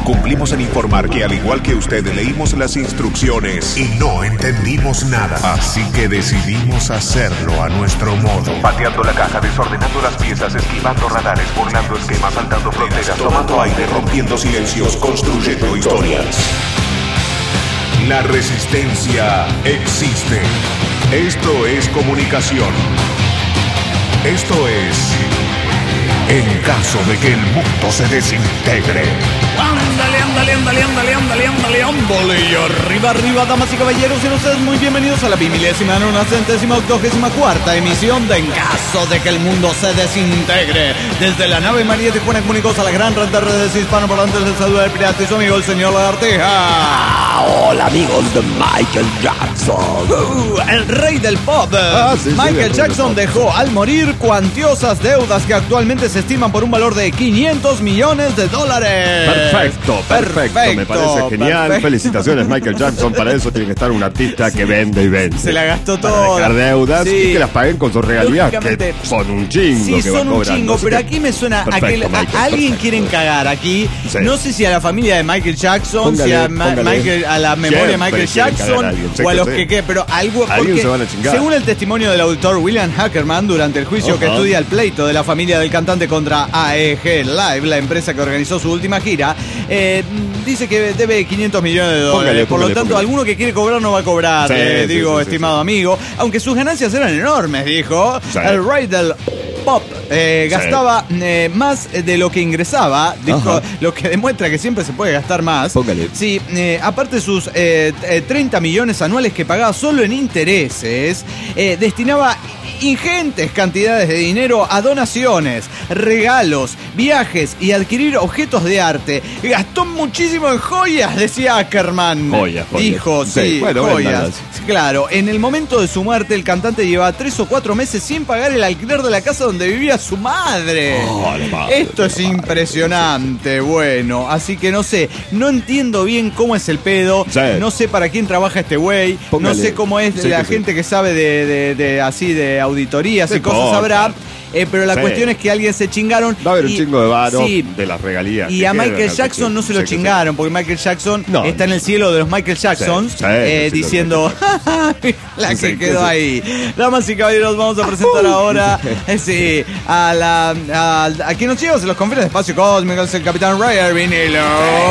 Cumplimos en informar que al igual que usted leímos las instrucciones y no entendimos nada. Así que decidimos hacerlo a nuestro modo. Pateando la caja, desordenando las piezas, esquivando radares, burlando esquemas, saltando fronteras, tomando aire, rompiendo silencios, construyendo historias. La resistencia existe. Esto es comunicación. Esto es en caso de que el mundo se desintegre. Ándale, ándale, ándale, ándale, ándale, ándale, ándale. Y arriba, arriba, damas y caballeros, y ustedes muy bienvenidos a la 1089ª emisión de En caso de que el mundo se desintegre. Desde la nave María de Tijuana comunicados a la gran red de redes hispanoparlantes del saludo del pirata y su amigo el señor Lagartija. Hola amigos de Michael Jackson. El rey del pop. Sí, Michael Jackson dejó al morir cuantiosas deudas que actualmente se estiman por un valor de $500 millones. Perfecto. Me parece genial. Perfecto. Felicitaciones, Michael Jackson. Para eso tiene que estar un artista que vende y vende. Se la gastó Para toda. dejar deudas Sí. y que las paguen con sus regalías, Lógicamente. que son un chingo. Sí, que van son un cobrando. chingo, Así pero que- aquí me suena Perfecto, a que Michael, a alguien perfecto. quieren cagar aquí. Sí. No sé si a la familia de Michael Jackson, Póngale, si a, póngale. a la memoria de Siempre Michael quieren cagar Jackson a alguien, sé o a que los sé. que pero algo Alguien porque se van a chingar. según el testimonio del autor William Hackerman durante el juicio que Ajá. estudia el pleito de la familia del cantante contra AEG Live, la empresa que organizó su última gira, dice que debe $500 millones de dólares. Por lo tanto, póngale. alguno que quiere cobrar no va a cobrar, Sí, sí, estimado sí. amigo. Aunque sus ganancias eran enormes, dijo. Sí. El rey del pop gastaba más de lo que ingresaba, dijo, Ajá. lo que demuestra que siempre se puede gastar más. Póngale. Sí, aparte de sus 30 millones anuales que pagaba solo en intereses, destinaba ingentes cantidades de dinero a donaciones, regalos, viajes y adquirir objetos de arte. Gastó muchísimo en joyas, decía Ackerman. Joyas. Dijo, sí, Sí, bueno, joyas. véndalas. Claro, en el momento de su muerte, el cantante llevaba 3 o 4 meses sin pagar el alquiler de la casa donde vivía su madre. Oh, la madre, Esto es la madre, impresionante, bueno. Así que no sé, no entiendo bien cómo es el pedo. Sí. No sé para quién trabaja este güey. No Póngale. sé cómo es Sí, la que sí. gente que sabe de así de auditorías y No cosas importa. sabrá. Pero la Sí. cuestión es que alguien se chingaron. Va a haber un y- chingo de varo sí, de las regalías. y que a quedan Michael acá, Jackson no se lo sí que sí. chingaron, porque Michael Jackson No. está en el cielo de los Michael Jacksons, Sí, sí, diciendo, la Sí, que sí, quedó sí. ahí. Damas y caballeros, vamos a presentar ahora sí, a quien nos lleva a los confines de Espacio Cósmico, es el Capitán Ray Vinilo.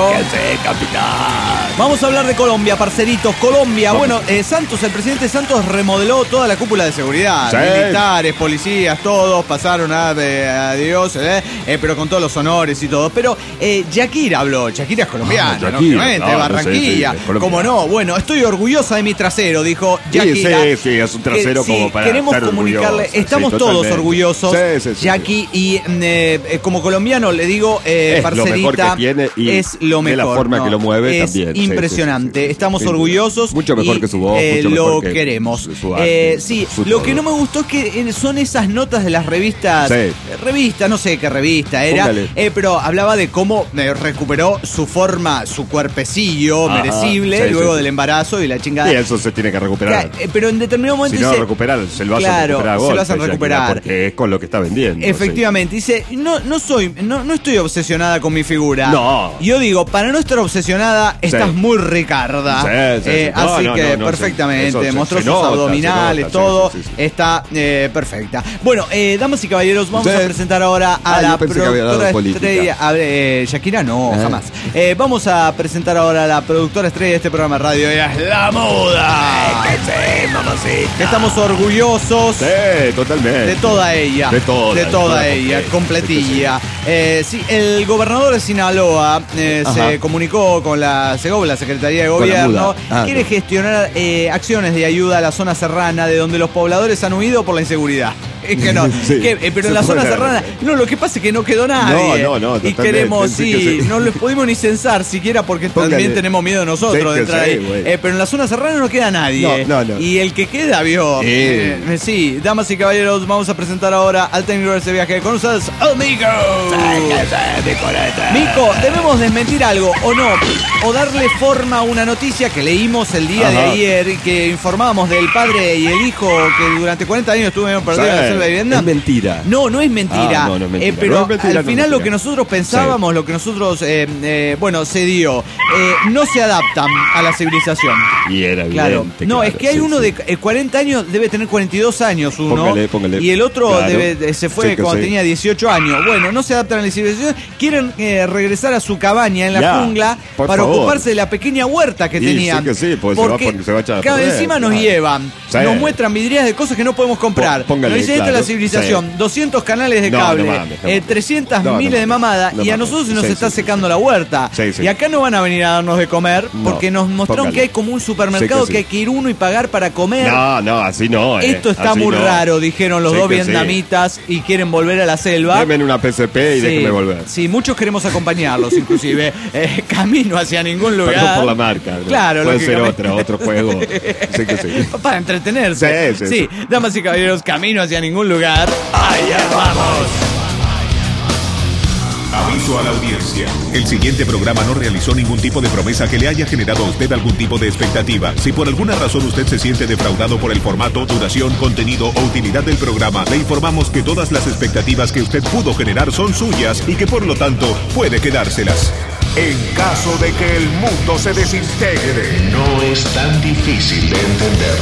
Capitán. Vamos a hablar de Colombia, parceritos. Colombia, bueno, Santos, el presidente Santos remodeló toda la cúpula de seguridad. Sí. Militares, policías, todos pasaron a Dios, pero con todos los honores y todo. Pero Shakira habló, Shakira es colombiana, Shakira, lógicamente, claro, Barranquilla. sí, Colombia. Como no, bueno, estoy orgullosa de mi trasero, dijo Sí, Shakira. sí, es un trasero Que, como para queremos estar comunicarle, orgullosa, estamos sí, todos totalmente. orgullosos, Sí, Jackie, y como colombiano le digo, Es lo parcerita, mejor que tiene y es lo mejor. de la forma que lo mueve es también. Sí, impresionante, sí, sí, sí. estamos Sin duda. orgullosos. Mucho mejor y, que su voz, mucho lo mejor que queremos. su arte, Sí, su lo todo. que no me gustó es que son esas notas de las revistas, Sí. revista, no sé qué revista era, Póngale. pero hablaba de cómo recuperó su forma, su cuerpecillo Ajá, merecible sí, luego sí, del sí. embarazo y la chingada. Y eso se tiene que recuperar. Pero en determinado momento Si no dice, recuperar, se lo hacen claro, recuperar a se lo golpe, hacen Shakira, recuperar. porque es con lo que está vendiendo. efectivamente, dice, no estoy obsesionada con mi figura. No. Yo digo, para no estar obsesionada, estás Sí. muy ricarda. Sí, sí, sí. No, así no, que no, perfectamente, sí. Eso mostró se sus nota, abdominales, se nota, todo, sí, sí, sí. está perfecta. Bueno, damas y caballeros, vamos Sí. a presentar ahora a la Yo pensé que había productora dado política. estrella. A ver, Shakira no, Ah. jamás. Vamos a presentar ahora a la productora estrella de este programa de radio, ella es La Muda. Que estamos orgullosos. Sí, totalmente. De toda ella. De toda ella, completa. completilla. Sí, el gobernador de Sinaloa se Ajá. comunicó con la Segovia, la Secretaría de Con la Gobierno. muda. Quiere gestionar acciones de ayuda a la zona serrana, de donde los pobladores han huido por la inseguridad. Es que no, Sí, pero en se la zona puede. serrana, no, lo que pasa es que no quedó nadie. No, Y totalmente. queremos, Sí, sí, que sí. no los pudimos ni censar siquiera porque Póngale. también tenemos miedo nosotros de Sí, que entrar sí, ahí. güey. Pero en la zona serrana no queda nadie. No, no. Y el que queda, vio. Sí, damas y caballeros, vamos a presentar ahora al técnico de ese viaje con ustedes, Amigo. Mico, debemos desmentir algo o no, o darle forma a una noticia que leímos el día de Ajá. ayer, que informábamos del padre y el hijo que durante 40 años estuvieron perdidos en la Sí, selva de Vietnam. Es mentira. No es mentira. No es mentira. Pero No es mentira, al no es final mentira. lo que nosotros pensábamos, lo que nosotros, se dio, no se adaptan a la civilización. Y era Claro. evidente. No, claro, es que hay sí, uno sí. de 40 años, debe tener 42 años uno. Póngale. Y el otro Claro. se fue Sí, que cuando sí. tenía 18 años. Bueno, no se adaptan a la civilización. Quieren regresar a su cabaña en la Ya, jungla por para favor. ocuparse de la pequeña huerta que Y tenían. sí que sí, porque se va a echar a cada perder, encima nos claro. llevan, Sí. nos muestran vidrieras de cosas que no podemos comprar. Póngale, Nos dicen, esta es claro. la civilización, Sí. 200 canales de No, cable, no mames, no mames. 300 No, no miles de mames. mamadas, No y a mames. nosotros se nos Sí, está sí, secando sí. la huerta. Sí, sí. Y acá no van a venir a darnos de comer, No, porque nos mostraron póngale. que hay como un supermercado Sí que sí. hay que ir uno y pagar para comer. No, así no. Esto está así muy no. raro, dijeron los Sí dos que sí. vietnamitas y quieren volver a la selva. Denme una PSP y déjeme volver. Sí, muchos queremos acompañarlos, inclusive. Camino hacia ningún lugar. Perdón por la marca. ¿no? Claro, puede ser lógicamente. otro juego. Sí que sí. Para entretenerse. Sí. Damas y caballeros, camino hacia ningún lugar. ¡Allá vamos! Aviso a la audiencia. El siguiente programa no realizó ningún tipo de promesa que le haya generado a usted algún tipo de expectativa. Si por alguna razón usted se siente defraudado por el formato, duración, contenido o utilidad del programa, le informamos que todas las expectativas que usted pudo generar son suyas y que por lo tanto puede quedárselas. En caso de que el mundo se desintegre, no es tan difícil de entender.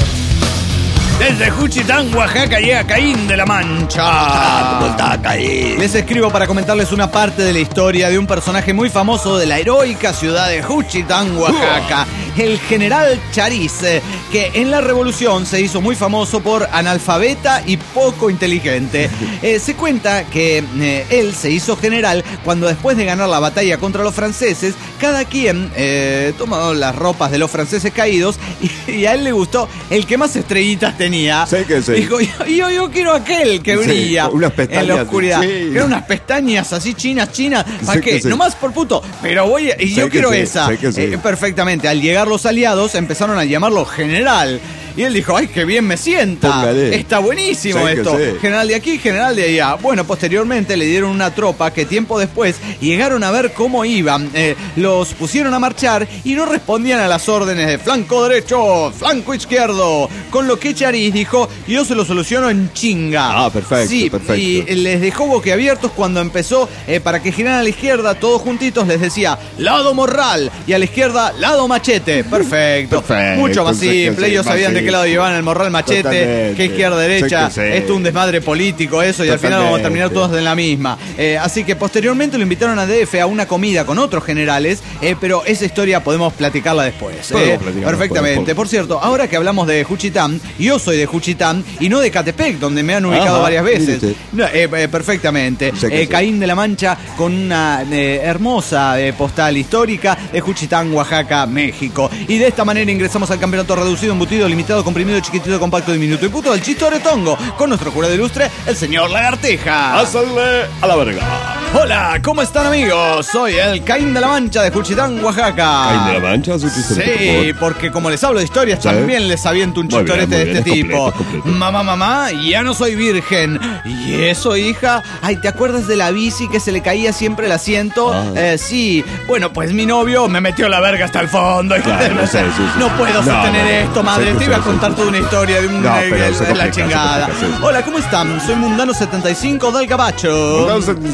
Desde Juchitán, Oaxaca, llega Caín de la Mancha. ¿Cómo está, Caín? Les escribo para comentarles una parte de la historia de un personaje muy famoso de la heroica ciudad de Juchitán, Oaxaca, el general Chariz, que en la revolución se hizo muy famoso por analfabeta y poco inteligente. Se cuenta que él se hizo general cuando después de ganar la batalla contra los franceses, cada quien tomó las ropas de los franceses caídos y a él le gustó el que más estrellitas tenía. Sí que sí. Dijo, yo quiero aquel que Sí, brilla unas pestañas, en la oscuridad. sí. Quiero unas pestañas así chinas. ¿Para Sí qué? que sí. Nomás por puto. Pero voy y Sí yo que quiero sí, esa. sí que sí. Perfectamente. Al llegar los aliados empezaron a llamarlo general. Y él dijo, ¡ay, qué bien me sienta! Póngale. Está buenísimo Sí que esto. sí. General de aquí, general de allá. Bueno, posteriormente le dieron una tropa que tiempo después llegaron a ver cómo iban. Los pusieron a marchar y no respondían a las órdenes de flanco derecho, flanco izquierdo. Con lo que Chariz dijo, yo se lo soluciono en chinga. Ah, perfecto, Sí, perfecto. y les dejó boquiabiertos cuando empezó, para que giraran a la izquierda, todos juntitos, les decía, lado morral, y a la izquierda, lado machete. Perfecto. Perfecto, Mucho más sí que simple. sí, Ellos más sabían de qué lado simple. llevaban el morral machete, Totalmente. que izquierda derecha. Sí que sí. Esto es un desmadre político, eso, y al final vamos a terminar todos en la misma. Así que posteriormente lo invitaron a DF a una comida con otros generales, pero esa historia podemos platicarla después. Podemos platicarla Perfectamente. después. Por cierto, ahora que hablamos de Juchitán, yo soy de Juchitán y no de Catepec, donde me han ubicado Ajá, varias veces. mire No, perfectamente. Sí que sí. Caín de la Mancha con una hermosa postal histórica de Juchitán, Oaxaca, México. Y de esta manera ingresamos al campeonato reducido, embutido, limitado, comprimido, chiquitito, compacto, diminuto y puto del Chistoretongo con nuestro jurado ilustre, el señor Lagarteja. ¡Hazle a la verga! Hola, ¿cómo están, amigos? Soy el Caín de la Mancha de Juchitán, Oaxaca. ¿Caín de la Mancha? ¿Su chiste, por Sí, favor? porque como les hablo de historias, Sí. también les aviento un Muy bien, chistorete muy de bien, este es tipo. completo, es completo. Mamá, ya no soy virgen. ¿Y eso, hija? Ay, ¿te acuerdas de la bici que se le caía siempre el asiento? Ah. Sí. Bueno, pues mi novio me metió la verga hasta el fondo. Claro, O sea, sí, sí, sí. no puedo No, sostener no, no. esto, madre. Sí, Te iba a sí, contar sí, toda sí. una historia de un No, pero se de complica, la se chingada. complica, sí. Hola, ¿cómo están? Soy Mundano75 del Gabacho.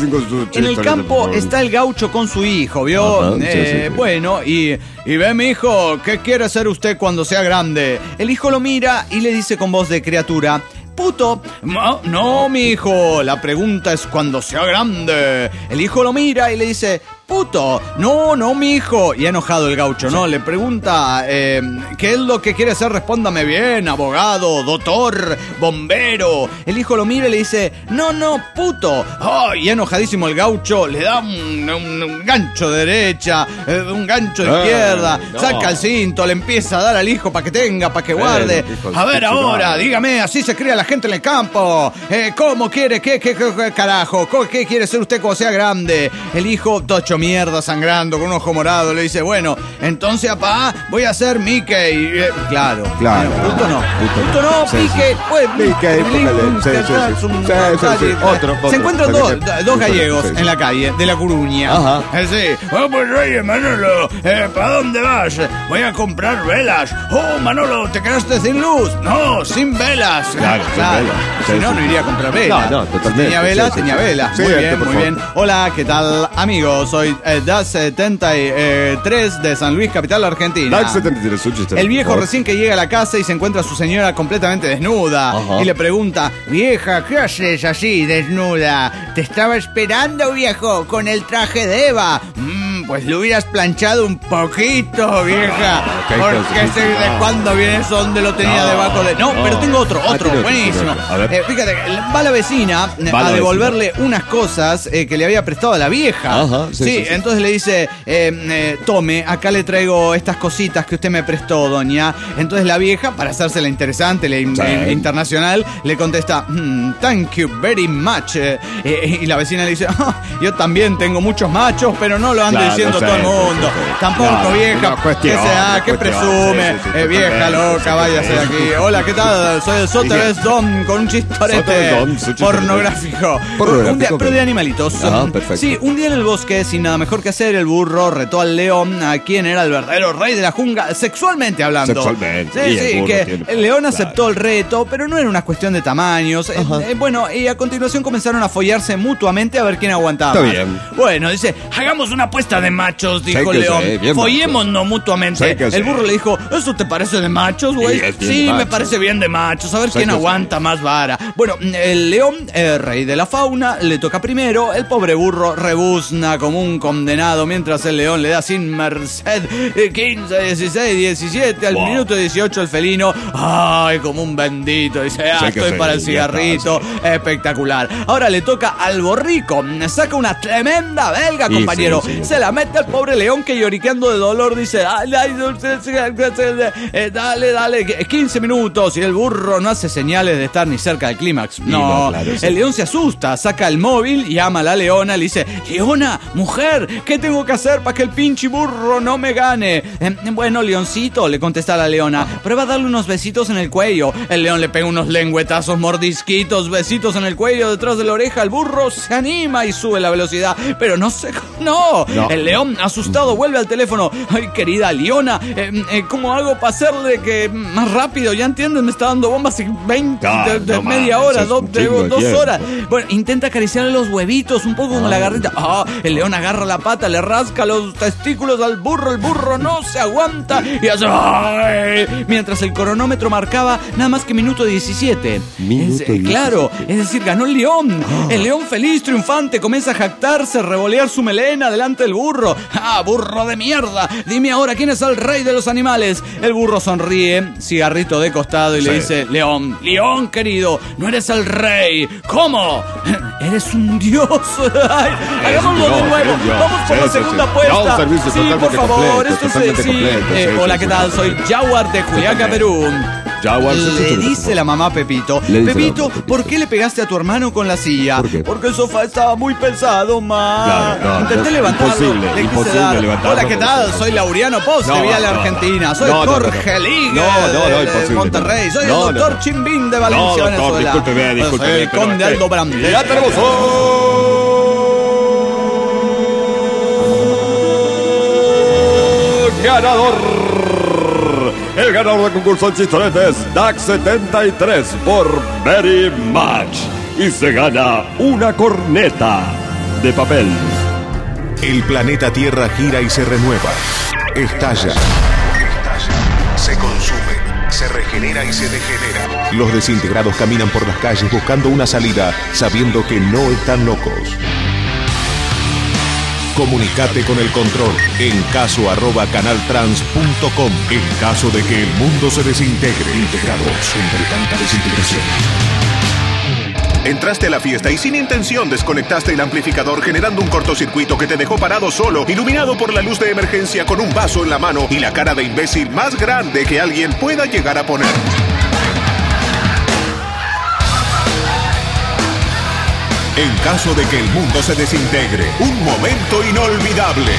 En el campo está el gaucho con su hijo, ¿vio? Ajá, sí, sí. Bueno, y ve, mi hijo, ¿qué quiere ser usted cuando sea grande? El hijo lo mira y le dice con voz de criatura, puto. No, mi hijo, la pregunta es cuando sea grande. El hijo lo mira y le dice, puto. No, mi hijo. Y ha enojado el gaucho, ¿no? Le pregunta, ¿qué es lo que quiere ser? Respóndame bien, abogado, doctor, bombero. El hijo lo mira y le dice, no, puto. Oh, y enojadísimo el gaucho le da un gancho de derecha, un gancho de izquierda, no. saca el cinto, le empieza a dar al hijo para que tenga, para que guarde. hijo, A ver qué ahora, chulada. dígame, así se cría la gente en el campo. ¿Cómo quiere? ¿Qué carajo? ¿Qué quiere ser usted cuando sea grande? El hijo, tocho mierda, sangrando, con un ojo morado. Le dice, bueno, entonces, papá, voy a ser Mickey. Claro. Punto no. Sí, Mickey. Pues, Mickey, sí. Otro. Se encuentran dos gallegos en la calle de La Coruña. Ajá. Sí. Pues oye, Manolo, ¿para dónde vas? Voy a comprar velas. Oh, Manolo, ¿te quedaste sin luz? No, sin velas. Claro. Si no, no iría a comprar velas. No, totalmente. Tenía velas. Sí, Muy bien. Hola, ¿qué tal, amigos? Soy DAX 73 de San Luis, capital argentina. DAX 73. El viejo recién que llega a la casa y se encuentra a su señora completamente desnuda. Ajá. Y le pregunta, vieja, ¿qué haces así, desnuda? Te estaba esperando, viejo, con el traje de Eva. Pues lo hubieras planchado un poquito, vieja. Porque sé de cuándo viene eso, donde lo tenía debajo de... No, pero tengo otro, buenísimo. Fíjate, va la vecina a devolverle unas cosas que le había prestado a la vieja. Ajá, sí. Entonces le dice, tome, acá le traigo estas cositas que usted me prestó, doña. Entonces la vieja, para hacerse la interesante, la internacional, le contesta, thank you very much. Y la vecina le dice, yo también tengo muchos machos, pero no lo ando diciendo todo el mundo. Tampoco, vieja, que presume. Vieja loca, váyase de aquí. Hola, ¿qué tal? Soy el Soteres Dom con un chistorete pornográfico. Pero de animalitos. Ah, perfecto. Sí, un día en el bosque, sin nada mejor que hacer, el burro retó al león, a quien era el verdadero rey de la jungla, sexualmente hablando. Sexualmente. Sí, que el león aceptó el reto, pero no era una cuestión de tamaños. Bueno, y a continuación comenzaron a follarse mutuamente a ver quién aguantaba. Está más. bien. Bueno, dice, hagamos una apuesta de machos, dijo el león. Follémonos mutuamente. El burro le dijo, ¿eso te parece de machos, güey? Sí, me parece bien de machos. A ver quién aguanta más vara. Bueno, el león, rey de la fauna, le toca primero. El pobre burro rebuzna como un condenado mientras el león le da sin merced 15, 16, 17, al minuto 18 el felino, ay, como un bendito, dice, estoy para el cigarrito, espectacular. Ahora le toca al borrico, saca una tremenda belga, compañero, se la mete al pobre león que lloriqueando de dolor dice, dale, 15 minutos, y el burro no hace señales de estar ni cerca del clímax. No, el león se asusta, saca el móvil y llama a la leona, le dice, Leona, mujer, ¿qué tengo que hacer para que el pinche burro no me gane? Bueno, leoncito, le contesta la leona, prueba a darle unos besitos en el cuello. El león le pega unos lengüetazos, mordisquitos, besitos en el cuello, detrás de la oreja. El burro se anima y sube la velocidad, pero no. El león, asustado, vuelve al teléfono. Ay, querida leona, ¿cómo hago para hacerle que más rápido? Ya entienden, me está dando bombas y 20, media hora, 2 horas. Bueno, intenta acariciarle los huevitos, un poco como la garrita. El león agarra la pata, le rasca los testículos al burro. El burro no se aguanta y hace... ¡ay! Mientras el cronómetro marcaba nada más que minuto 17. Claro, es decir, ganó el león. El león feliz, triunfante, comienza a jactarse, revolear su melena delante del burro. Burro de mierda, dime ahora quién es el rey de los animales. El burro sonríe, cigarrito de costado y le dice, León, querido, no eres el rey. ¿Cómo? Eres un dios. Hagámoslo de nuevo. Vamos por la segunda apuesta. Sí, por favor, esto es hola, ¿qué tal? Soy Jaguar de Juliaca, Perú. Le dice la mamá a Pepito, Pepito, ¿por qué le pegaste a tu hermano con la silla? Porque el sofá estaba muy pesado, ma. Intenté levantarlo. Imposible levantarlo. Hola, ¿qué tal? Soy Laureano Post de Vía la Argentina. Soy Jorge Ligue de Monterrey. Soy el doctor Chimbín de Valencia, Venezuela. Discúlpeme. Soy el conde Aldo Brande. Ya tenemos ganador. El ganador del concurso de chistoretes, DAX 73 por Very Much. Y se gana una corneta de papel. El planeta Tierra gira y se renueva. Estalla. Se consume. Se regenera y se degenera. Los desintegrados caminan por las calles buscando una salida, sabiendo que no están locos. Comunicate con el control en caso@canaltrans.com. En caso de que el mundo se desintegre. Integrados entre tanta desintegración. Entraste a la fiesta y sin intención desconectaste el amplificador, generando un cortocircuito que te dejó parado solo, iluminado por la luz de emergencia, con un vaso en la mano y la cara de imbécil más grande que alguien pueda llegar a poner. En caso de que el mundo se desintegre, un momento inolvidable.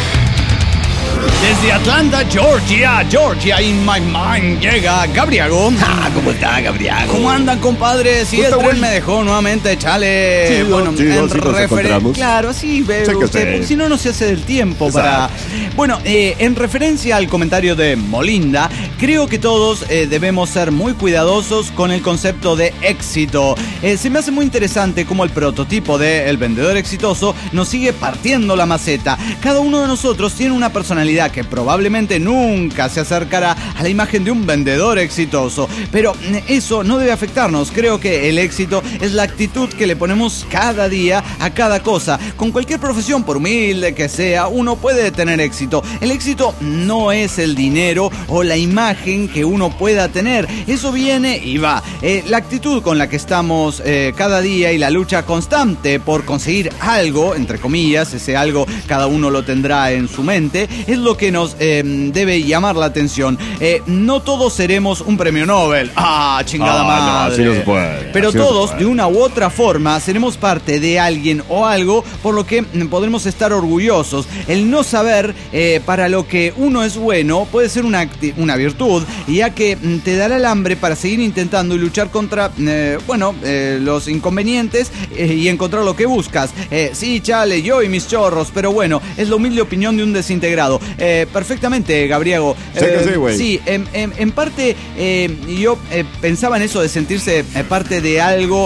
Desde Atlanta, Georgia, in my mind, llega Gabriago. ¿Cómo está, Gabriel? ¿Cómo andan, compadres? Si el tren me dejó nuevamente, chale. Sí, bueno, sí, en sí, nos encontramos. claro, sí, Chéquese. si no se hace del tiempo. Exacto. Bueno, en referencia al comentario de Molinda, creo que todos debemos ser muy cuidadosos con el concepto de éxito. Se me hace muy interesante cómo el prototipo de el vendedor exitoso nos sigue partiendo la maceta. Cada uno de nosotros tiene una personalidad que probablemente nunca se acercará a la imagen de un vendedor exitoso, pero eso no debe afectarnos. Creo que el éxito es la actitud que le ponemos cada día a cada cosa. Con cualquier profesión, por humilde que sea, uno puede tener éxito. El éxito no es el dinero o la imagen que uno pueda tener. Eso viene y va. La actitud con la que estamos cada día y la lucha constante por conseguir algo, entre comillas, ese algo cada uno lo tendrá en su mente, es lo que nos debe llamar la atención. No todos seremos un premio Nobel. Chingada madre. No, así no se puede. Pero Así no se todos, puede. de una u otra forma, seremos parte de alguien o algo por lo que podremos estar orgullosos. El no saber para lo que uno es bueno puede ser una virtud, ya que te dará el hambre para seguir intentando y luchar contra los inconvenientes y encontrar lo que buscas. Sí, chale, yo y mis chorros, pero bueno, es la humilde opinión de un desintegrado. Perfectamente, Gabriego. Sé que sí, güey. Sí, en parte yo pensaba en eso de sentirse parte de algo,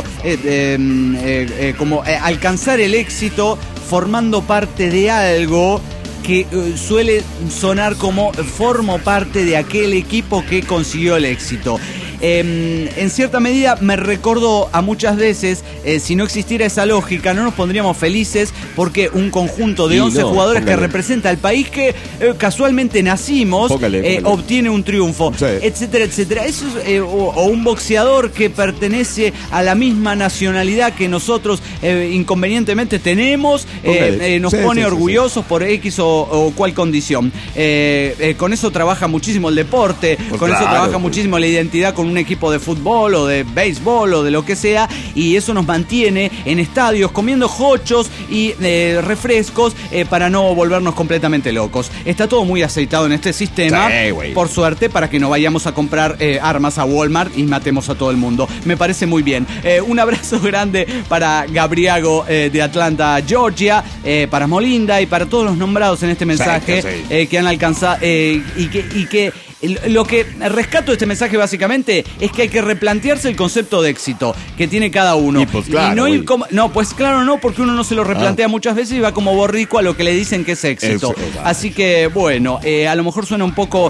como alcanzar el éxito formando parte de algo que suele sonar como formo parte de aquel equipo que consiguió el éxito. En cierta medida me recordó a muchas veces, si no existiera esa lógica, no nos pondríamos felices porque un conjunto de 11 jugadores que representa al país que casualmente nacimos, Póngale. obtiene un triunfo, Sí. etcétera, etcétera. Eso es, o un boxeador que pertenece a la misma nacionalidad que nosotros inconvenientemente tenemos, nos pone orgullosos por X o cual condición. Con eso trabaja muchísimo el deporte, Pues con eso claro, trabaja pues. muchísimo la identidad con un equipo de fútbol o de béisbol o de lo que sea, y eso nos mantiene en estadios comiendo jochos y refrescos para no volvernos completamente locos. Está todo muy aceitado en este sistema, Sí, güey. por suerte, para que no vayamos a comprar armas a Walmart y matemos a todo el mundo. Me parece muy bien. Un abrazo grande para Gabriago de Atlanta, Georgia, para Molinda y para todos los nombrados en este mensaje que han alcanzado y que lo que rescato de este mensaje básicamente es que hay que replantearse el concepto de éxito que tiene cada uno. Y pues claro, no ir como, pues claro, no, porque uno no se lo replantea muchas veces y va como borrico a lo que le dicen que es éxito. Así que bueno, a lo mejor suena un poco,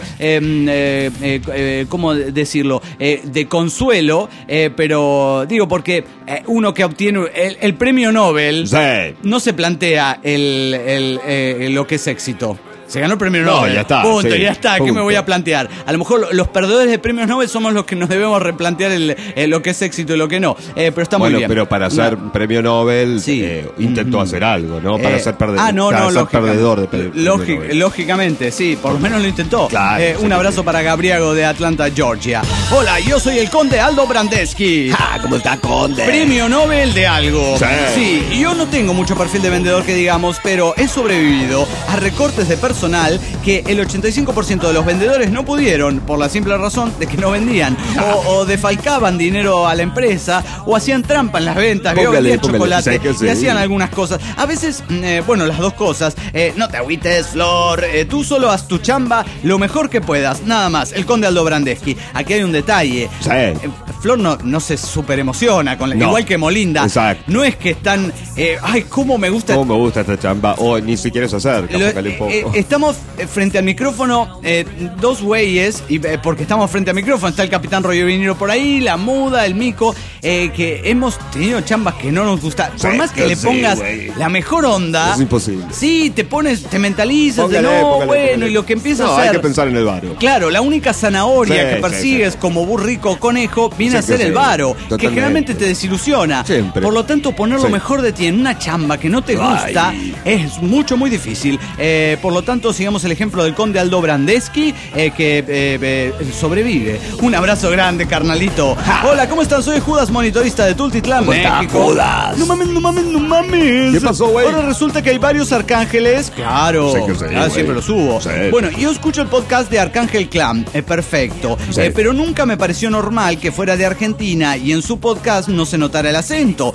¿cómo decirlo? De consuelo, pero digo porque uno que obtiene el premio Nobel no se plantea lo que es éxito. Se ganó el premio Nobel. Ya está. Punto, Sí, ya está. ¿Qué me voy a plantear? A lo mejor los perdedores de premios Nobel somos los que nos debemos replantear lo que es éxito y lo que no. Pero está muy bien. Pero para ser premio Nobel intentó hacer algo, ¿no? Para ser perdedor de premio Nobel. Lógicamente, sí. Por lo menos lo intentó. Claro, un abrazo para Gabriago de Atlanta, Georgia. Hola, yo soy el conde Aldo Brandeschi. ¿Cómo está, conde? Premio Nobel de algo. Sí. Sí, yo no tengo mucho perfil de vendedor que digamos, pero he sobrevivido a recortes de personal que el 85% de los vendedores no pudieron por la simple razón de que no vendían o defalcaban dinero a la empresa o hacían trampa en las ventas, vendían chocolate y hacían algunas cosas. A veces, las dos cosas. No te agüites, Flor, tú solo haz tu chamba lo mejor que puedas, nada más. El conde Aldo Brandeschi. Aquí hay un detalle. Flor no se super emociona con igual que Molinda. Exacto. No es que están cómo me gusta esta chamba, o ni siquiera se acerca, un poco. Estamos frente al micrófono, dos güeyes, porque estamos frente al micrófono, está el capitán Roger Vinero por ahí, la muda, el mico, que hemos tenido chambas que no nos gustan. Por más que le pongas la mejor onda, es imposible. Sí, te mentalizas póngale. Y lo que empiezas a hacer. Hay que pensar en el varo. Claro, la única zanahoria que persigues como burrico o conejo viene a ser el varo, que generalmente te desilusiona. Siempre. Por lo tanto, poner lo mejor de ti en una chamba que no te gusta es muy difícil. Por lo tanto, sigamos el ejemplo del conde Aldo Brandeschi, que sobrevive. Un abrazo grande, carnalito. Hola, ¿cómo están? Soy Judas, monitorista de Tultitlán, ¿Cómo está, México. Judas? No mames. ¿Qué pasó, güey? Ahora resulta que hay varios arcángeles. Claro. Sí, güey. Siempre lo subo. Sí. Bueno, yo escucho el podcast de Arcángel Clan. Perfecto. Sí. Pero nunca me pareció normal que fuera de Argentina y en su podcast no se notara el acento.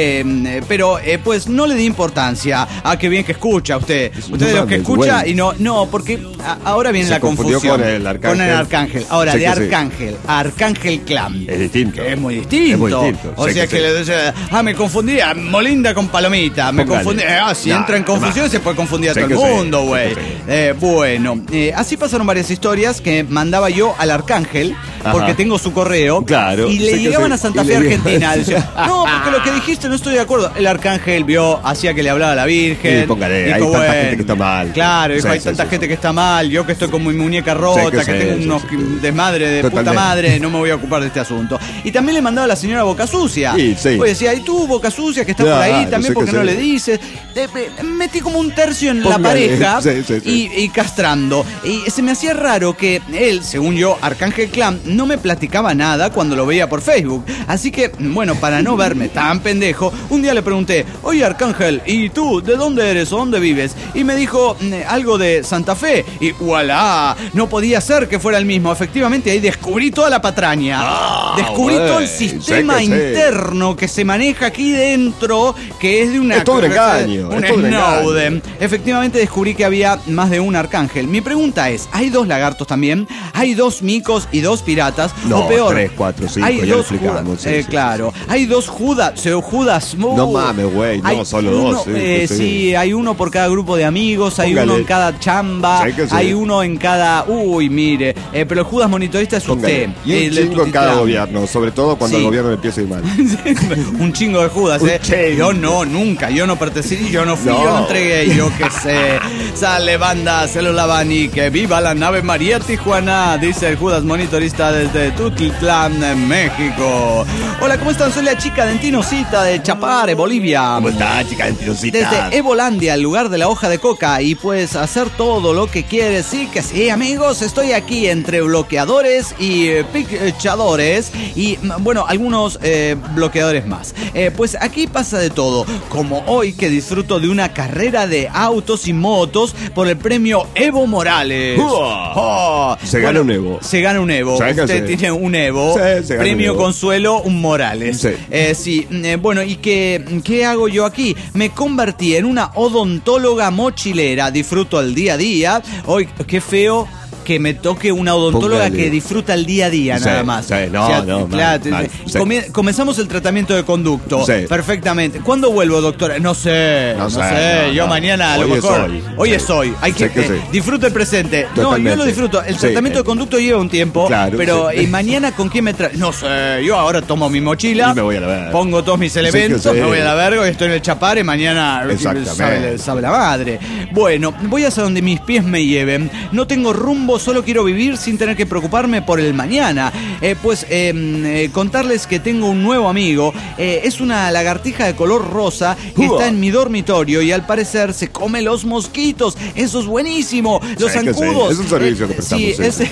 Pero pues no le di importancia. Ah, qué bien que escucha usted. Usted de los que escucha güey. y no, porque ahora viene Se la confundió confusión. con el Arcángel. Con el Arcángel. Ahora, Sí de que sí. Arcángel a Arcángel Clan. Es distinto. Que es muy distinto. Es muy distinto. O Sí sea que sí. le dice, me confundía Molinda con Palomita. Me Póngale. confundí. Si No, entra en confusión no. se puede confundir a Sí todo el que sí. mundo, güey. Sí que Bueno, así pasaron varias historias que mandaba yo al Arcángel, porque Ajá. tengo su correo. Claro, Y le sí que llegaban sí. a Santa Y Fe, le Argentina. llegaban. Decía, no, porque lo que dijiste no estoy de acuerdo. El Arcángel hacía que le hablaba a la Virgen. Sí, póngale, hay Dijo, tanta gente que está mal. Claro, dijo, Sí, hay sí, tanta sí. gente que está mal. Yo que estoy con mi muñeca rota, Sí, que que sí, tengo sí, unos sí. desmadre de puta Totalmente. madre, no me voy a ocupar de este asunto. Y también le mandaba a la señora Boca Sucia. Sí, sí. Pues decía, y tú, Boca Sucia, que estás Claro, por ahí, también sí porque que no sí. le dices. Metí como un tercio en la Póngale. pareja Sí, sí, sí. Y castrando. Y se me hacía raro que él, según yo, Arcángel Clan, no me platicaba nada cuando lo veía por Facebook. Así que, bueno, para no verme tan pendejo, un día le pregunté, oye Arcángel, ¿y tú de dónde eres o dónde vives? Y me dijo algo de Santa Fe. Y voilà, no podía ser que fuera el mismo. Efectivamente, ahí descubrí toda la patraña. Descubrí güey, todo el sé sistema que sí. interno que se maneja aquí dentro, que es de una... Es todo un engaño, Un es todo un Snowden. engaño. Efectivamente descubrí que había más de un arcángel. Mi pregunta es, ¿hay 2 lagartos también? ¿Hay 2 micos y 2 piratas? No, o peor, 3, 4, 5, hay ya lo 2 explicamos, Judas. sí, sí, Claro, hay 2 Judas. Judas. No mames, güey, no, Hay solo 2. Sí, hay uno por cada grupo de amigos, hay Póngale. uno en cada chamba, Sí que sí. hay uno en cada... Uy, mire, pero el Judas monitorista es Póngale. usted. Y un el chingo en cada Tultitlán. gobierno, sobre todo cuando Sí. el gobierno empieza a ir mal. Un chingo de Judas, Un chingo. Yo no, nunca. Yo no pertenecí, yo no fui, No. yo no entregué, yo qué sé. Sale banda, se lo lavan y que viva la nave María Tijuana, dice el Judas monitorista desde Tultitlán, en México. Hola, ¿cómo están? Soy la chica Dentinosita de Chapare, Bolivia. ¿Cómo está, chica Dentinosita? Desde Evolandia, el lugar de la hoja de coca, y puedes hacer todo lo que quieres. Sí que sí, amigos, estoy aquí entre bloqueadores y pichadores y, bueno, algunos bloqueadores más. Pues aquí pasa de todo, como hoy que disfruto de una carrera de autos y motos por el premio Evo Morales. Oh, Se gana un Evo. Se gana un Evo. ¿Sabe qué Usted hace? tiene un Evo. Sí, se gana Premio un Evo. Consuelo, un Morales. Sí. Sí, bueno, ¿y qué hago yo aquí? Me convertí en una odontóloga mochilera, disfruto el día a día. Hoy, qué feo que me toque una odontóloga Póngale. que disfruta el día a día, Sí, nada más. sí, no, claro, mal, sí. Comenzamos el tratamiento de conducto. Sí. Perfectamente. ¿Cuándo vuelvo, doctora? No sé. No sé, Yo no. mañana a lo Hoy es mejor. hoy. Hoy Sí. es hoy. Hay que Sí que sí. disfruta el presente. No, yo Totalmente. lo disfruto. El Sí, tratamiento de conducto lleva un tiempo. Claro, pero sí. ¿y mañana con quién me trae? No sé. Yo ahora tomo mi mochila. Y me voy a la verga. Pongo todos mis elementos. Sí. Me voy a la verga y estoy en el Chapare. Mañana Exactamente. sabe la madre. Bueno, voy hacia donde mis pies me lleven. No tengo rumbo, solo quiero vivir sin tener que preocuparme por el mañana. Contarles que tengo un nuevo amigo. Es una lagartija de color rosa que está en mi dormitorio y al parecer se come los mosquitos. Eso es buenísimo. Los Sí que sí. zancudos. Es un servicio que prestamos, Sí, sí. ese...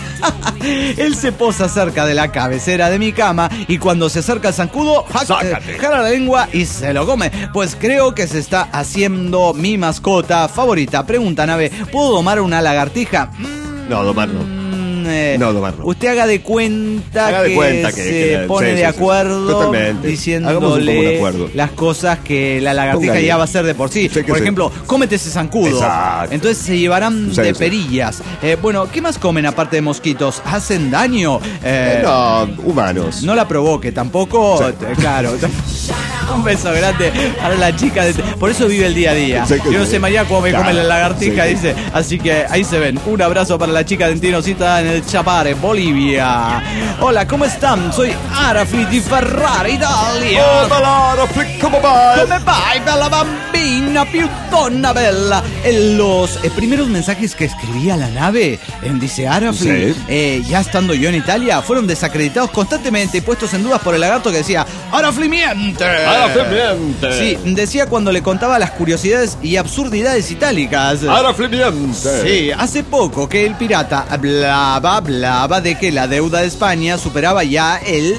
Él se posa cerca de la cabecera de mi cama y cuando se acerca al zancudo, Sácate. jala la lengua y se lo come. Pues creo que se está haciendo mi mascota favorita. Pregunta, Nave, ¿puedo domar una lagartija? No, domar no. No, domar no. Usted haga de cuenta, Haga de cuenta se que pone sí, de sí, acuerdo, totalmente. Hagamos un común diciéndole acuerdo. las cosas que la lagartija Póngale. ya va a hacer de por sí. Sí que Por sí. ejemplo, cómete ese zancudo. Exacto. Entonces se llevarán Sí, de sí. perillas. Bueno, ¿qué más comen aparte de mosquitos? ¿Hacen daño? No, humanos. No la provoque tampoco. Claro. Un beso grande para la chica. Por eso vive el día a día. Sí que Yo no sí. sé María cómo me Claro, come la lagartija, sí que dice. Así que ahí se ven. Un abrazo para la chica Dentinosita en el Chapare, Bolivia. Hola, ¿cómo están? Soy Arafi di Ferrara, Italia. ¿Cómo va? Come vai, bella bambina, più donna bella? Los primeros mensajes que escribía la nave, dice Arafli, ya estando yo en Italia, fueron desacreditados constantemente y puestos en dudas por el lagarto que decía, Arafli miente. Araflimiente. Sí, decía cuando le contaba las curiosidades y absurdidades itálicas. Araflimiente. Sí, hace poco que el pirata hablaba de que la deuda de España superaba ya el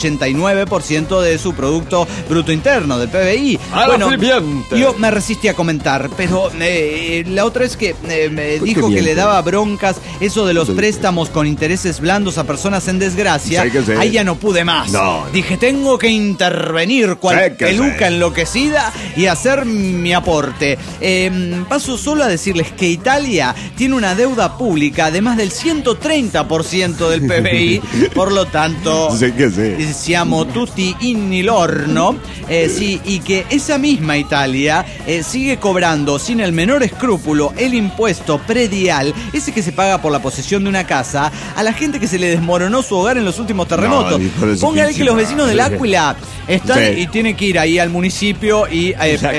89% de su Producto Bruto Interno, del PBI. Bueno, yo me resistí a comentar, pero la otra es que me dijo que le daba broncas eso de los préstamos con intereses blandos a personas en desgracia. Sí. Ahí ya no pude más. No. Dije, tengo que intervenir cual peluca enloquecida y hacer mi aporte. Paso solo a decirles que Italia tiene una deuda pública de más del 130% del PBI, por lo tanto, siamo tutti in l'orno. Sí, y que esa misma Italia sigue cobrando sin el menor escrúpulo el impuesto predial, ese que se paga por la posesión de una casa, a la gente que se le desmoronó su hogar en los últimos terremotos. Póngale que los vecinos del Áquila están y tienen que ir ahí al municipio y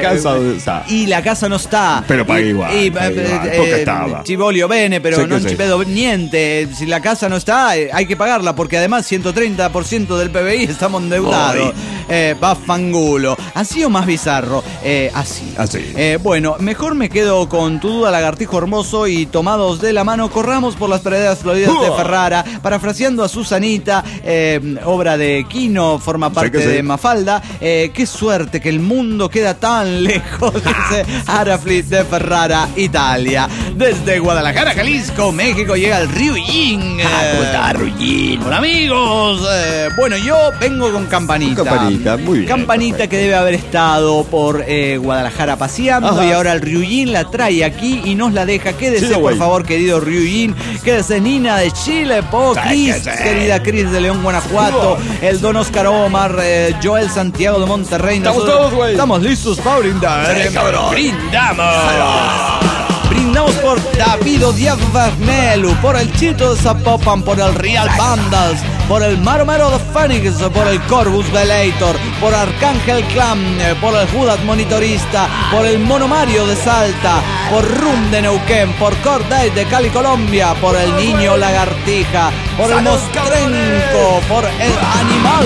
la casa no está. Pero paga igual. Porque estaba. Ci voglio bene, pero non ci vedo niente. Si la casa no está, hay que pagarla, porque además 130% del PBI estamos endeudados. Vaffangulo. Así o más bizarro. Así. Bueno, mejor me quedo con tu duda, lagartijo hermoso, y tomados de la mano corramos por las praderas floridas de Ferrara, parafraseando a Susanita, obra de Quino, forma parte de Mafalda. Qué suerte que el mundo queda tan lejos, dice Araflit de Ferrara, Italia. Desde Guadalajara, Jalisco, México, llega el Ryujin. ¿Cómo está, Ryujin? Hola, amigos. Bueno, yo vengo con Campanita. Muy bien. Campanita que debe haber estado por Guadalajara paseando, y ahora el Ryujin la trae aquí y nos la deja. Quédese, por favor, querido Ryujin. Quédese, Nina de Chile, Cris, querida Cris de León, Guanajuato, el Don Oscar Omar, Joel Santiago de Monterrey. Estamos listos para brindar. Brindamos por David Diavernelu, por el Chito de Zapopan, por el Real Bandas, por el Maromero de Fénix, por el Corvus Velator, por Arcángel Clan, por el Judas Monitorista, por el Mono Mario de Salta, por Rum de Neuquén, por Corday de Cali, Colombia, por el Niño Lagartija, por el Mostrenco, por el Animal.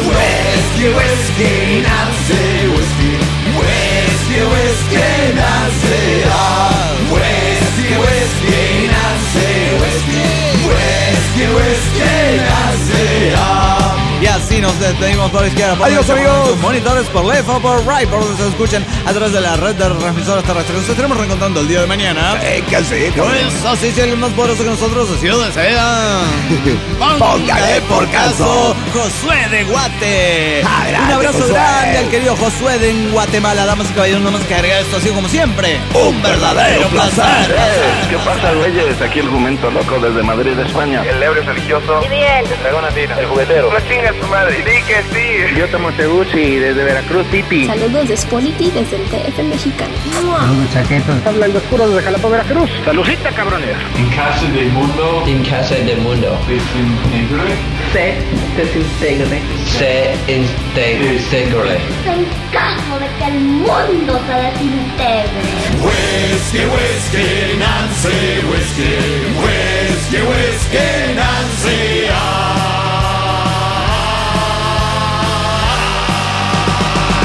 Y así nos despedimos por la izquierda. Adiós, amigos. Sus monitores por left o por right, por donde se escuchan a través de la red de transmisoras terrestres. Nos estaremos reencontrando el día de mañana. Pues así, si alguien más poderoso que nosotros, así lo desea. Póngale por caso, Josué de Guate. Un abrazo grande al querido Josué de Guatemala. Damas y caballeros, no más que agregar esto, ha sido como siempre un verdadero placer. ¿Qué pasa, güeyes? Aquí el jumento loco desde Madrid, España. El ebrio religioso. Y bien. El dragón andino. El juguetero. No chingas tu madre. Di que sí. Yo tomo Teguchi desde Veracruz City. Saludos de Spolity desde el TF mexicano. Saludos, chaquetos. Hablan los puros de Jalapa, Veracruz. Saludcita, cabrones. En casa del mundo. En casa del mundo. Desintegre. Se desintegre. Se integre. En caso de que el mundo se desintegre. Whiskey, Nancy, whiskey, Nancy.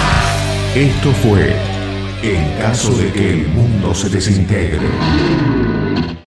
Esto fue En caso de que el mundo se desintegre.